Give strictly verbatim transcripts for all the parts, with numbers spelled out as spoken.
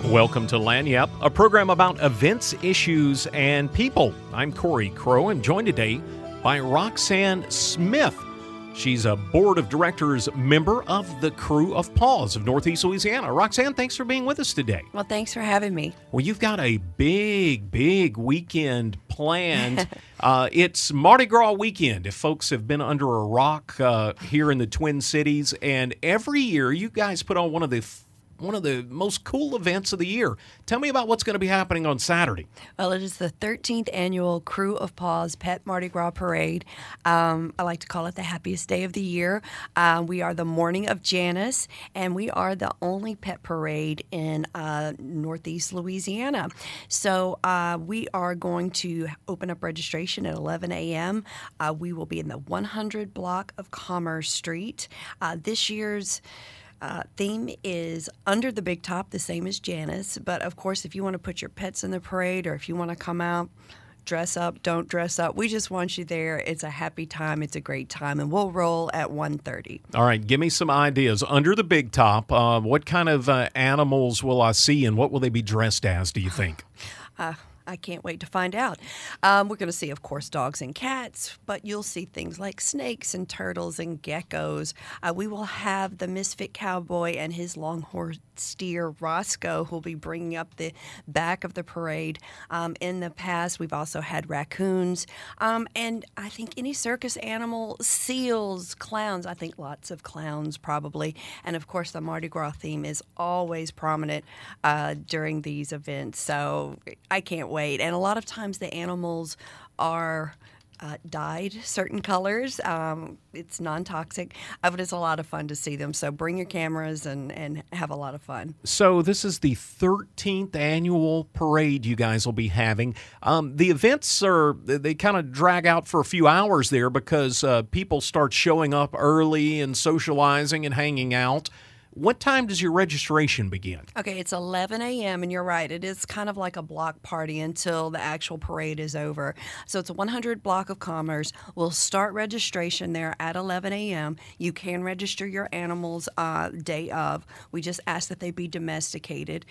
Welcome to Lagniappe, a program about events, issues, and people. I'm Corey Crow, and joined today by Roxanne Smith. She's a board of directors member of the Krewe of Paws of Northeast Louisiana. Roxanne, thanks for being with us today. Well, thanks for having me. Well, you've got a big, big weekend planned. uh, it's Mardi Gras weekend, if folks have been under a rock uh, here in the Twin Cities. And every year, you guys put on one of the one of the most cool events of the year. Tell me about what's going to be happening on Saturday. Well, it is the thirteenth annual Krewe of Paws Pet Mardi Gras Parade. Um, I like to call it the happiest day of the year. Uh, we are the morning of Janus, and we are the only pet parade in uh, Northeast Louisiana. So uh, we are going to open up registration at eleven a.m. Uh, we will be in the one hundred block of Commerce Street. Uh, this year's Uh, theme is Under the Big Top, the same as Janus. But, of course, if you want to put your pets in the parade or if you want to come out, dress up, don't dress up, we just want you there. It's a happy time. It's a great time. And we'll roll at one thirty. All right. Give me some ideas. Under the Big Top, uh, what kind of uh, animals will I see, and what will they be dressed as, do you think? Uh I can't wait to find out. Um, we're going to see, of course, dogs and cats, but you'll see things like snakes and turtles and geckos. Uh, we will have the Misfit Cowboy and his Longhorn steer, Roscoe, who will be bringing up the back of the parade. Um, in the past, we've also had raccoons. Um, and I think any circus animal, seals, clowns, I think lots of clowns probably. And, of course, the Mardi Gras theme is always prominent uh, during these events. So I can't wait. And a lot of times the animals are uh, dyed certain colors. Um, it's non-toxic, uh, but it's a lot of fun to see them. So bring your cameras and, and have a lot of fun. So this is the thirteenth annual parade you guys will be having. Um, the events are, they kind of drag out for a few hours there because uh, people start showing up early and socializing and hanging out. What time does your registration begin? Okay, it's eleven a.m., and you're right. It is kind of like a block party until the actual parade is over. So it's a one hundred block of Commerce. We'll start registration there at eleven a.m. You can register your animals uh, day of. We just ask that they be domesticated.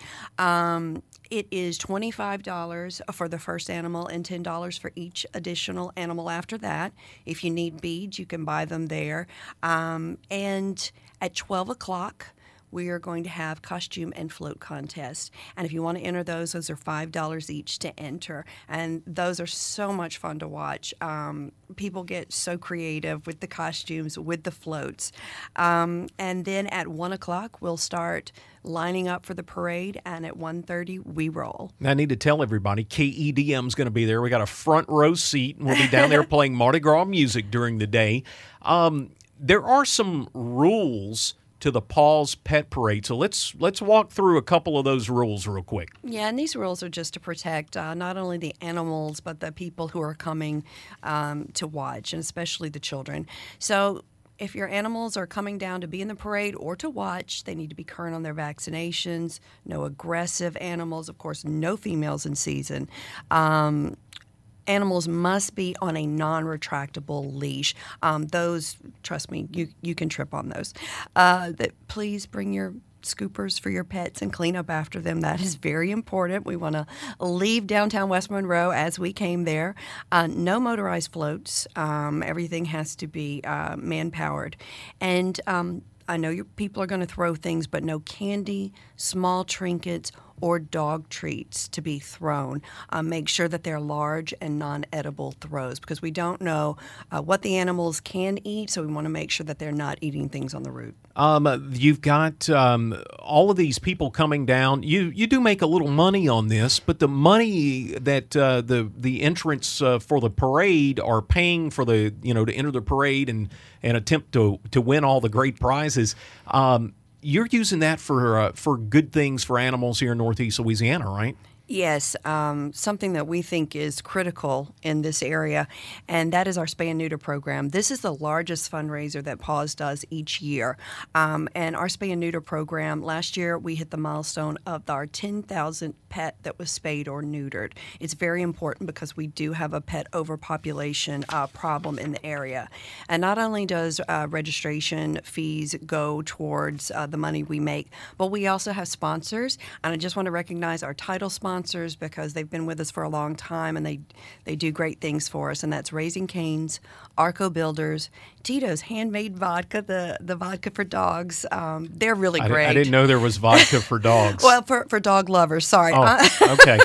Um, it is twenty-five dollars for the first animal and ten dollars for each additional animal after that. If you need beads, you can buy them there. Um, and at twelve o'clock, we are going to have costume and float contest. And if you want to enter those, those are five dollars each to enter. And those are so much fun to watch. Um, people get so creative with the costumes, with the floats. Um, and then at one o'clock, we'll start lining up for the parade, and at one thirty, we roll. I need to tell everybody, K E D M is going to be there. We got a front row seat, and we'll be down there playing Mardi Gras music during the day. Um, there are some rules to the Paws Pet Parade. So let's let's walk through a couple of those rules real quick. Yeah, and these rules are just to protect uh, not only the animals, but the people who are coming um, to watch, and especially the children. So if your animals are coming down to be in the parade or to watch, they need to be current on their vaccinations, no aggressive animals, of course, no females in season. Um, Animals must be on a non-retractable leash. Um, those, trust me, you you can trip on those. Uh, that please bring your scoopers for your pets and clean up after them. That is very important. We want to leave downtown West Monroe as we came there. Uh, no motorized floats. Um, everything has to be uh, man-powered. And um, I know your people are going to throw things, but no candy, small trinkets, or dog treats to be thrown. Uh, make sure that they're large and non-edible throws because we don't know uh, what the animals can eat, so we want to make sure that they're not eating things on the route. Um, you've got um, all of these people coming down. You you do make a little money on this, but the money that uh, the the entrants uh, for the parade are paying for the you know to enter the parade and and attempt to to win all the great prizes. Um, You're using that for uh, for good things for animals here in Northeast Louisiana, right? Yes, um, something that we think is critical in this area, and that is our spay and neuter program. This is the largest fundraiser that Paws does each year. Um, and our spay and neuter program, last year we hit the milestone of our ten thousandth pet that was spayed or neutered. It's very important because we do have a pet overpopulation uh, problem in the area. And not only does uh, registration fees go towards uh, the money we make, but we also have sponsors. And I just want to recognize our title sponsors because they've been with us for a long time and they they do great things for us, and that's Raising Cane's, Arco Builders, Tito's Handmade Vodka, the, the vodka for dogs. Um, they're really great. I, I didn't know there was vodka for dogs. Well, for, for dog lovers, sorry. Oh, Uh, okay.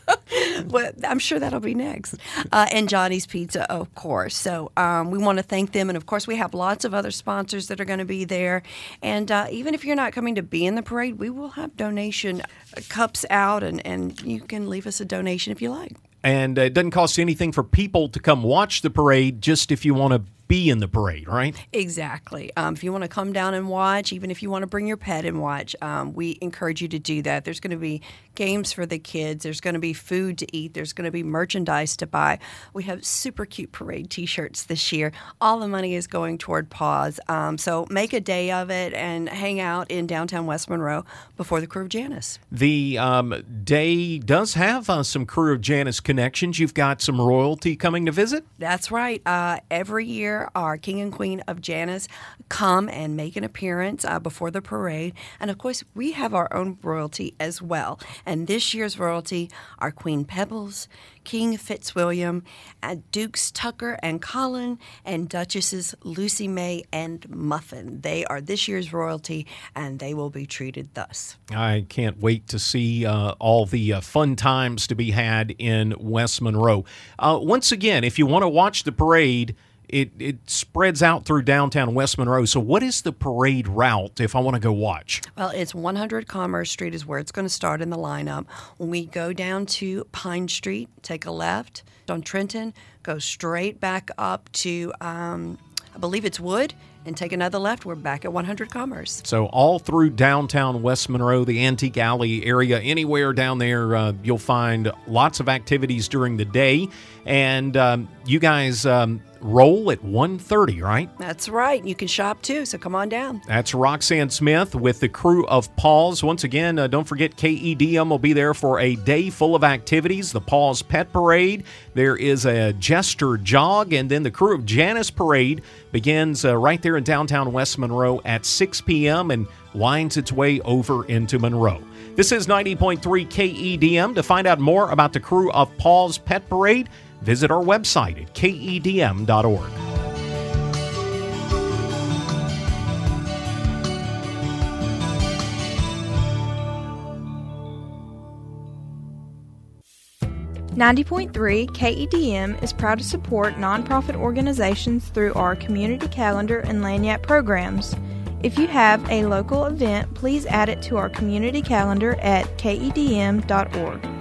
Well, I'm sure that'll be next. Uh, and Johnny's Pizza, of course. So um, we want to thank them. And, of course, we have lots of other sponsors that are going to be there. And uh, even if you're not coming to be in the parade, we will have donation cups out, and, and you can leave us a donation if you like. And uh, it doesn't cost anything for people to come watch the parade, just if you want to be in the parade, right? Exactly. Um, if you want to come down and watch, even if you want to bring your pet and watch, um, we encourage you to do that. There's going to be games for the kids. There's going to be food to eat. There's going to be merchandise to buy. We have super cute parade T-shirts this year. All the money is going toward Paws. Um, so make a day of it and hang out in downtown West Monroe before the Crew of Janus. The um, day does have uh, some Crew of Janus connections. You've got some royalty coming to visit? That's right. Uh, every year, our King and Queen of Janus come and make an appearance uh, before the parade. And, of course, we have our own royalty as well. And this year's royalty are Queen Pebbles, King Fitzwilliam, uh, Dukes Tucker and Colin, and Duchesses Lucy May and Muffin. They are this year's royalty, and they will be treated thus. I can't wait to see uh, all the uh, fun times to be had in West Monroe. Uh, once again, if you want to watch the parade, It it spreads out through downtown West Monroe. So what is the parade route if I want to go watch? Well, it's one hundred Commerce Street is where it's going to start in the lineup. When we go down to Pine Street, take a left on Trenton, go straight back up to, um, I believe it's Wood, and take another left. We're back at one hundred Commerce. So all through downtown West Monroe, the Antique Alley area, anywhere down there, uh, you'll find lots of activities during the day. And um, you guys um, roll at one thirty, right? That's right. You can shop too, so come on down. That's Roxanne Smith with the Crew of Paws. Once again, uh, don't forget K E D M will be there for a day full of activities. The Paws Pet Parade. There is a Jester Jog, and then the Crew of Janus Parade begins uh, right there in downtown West Monroe at six p.m. and winds its way over into Monroe. This is ninety point three K E D M. To find out more about the Crew of Paws Pet Parade, visit our website at K E D M dot org. ninety point three K E D M is proud to support nonprofit organizations through our community calendar and lanyard programs. If you have a local event, please add it to our community calendar at K E D M dot org.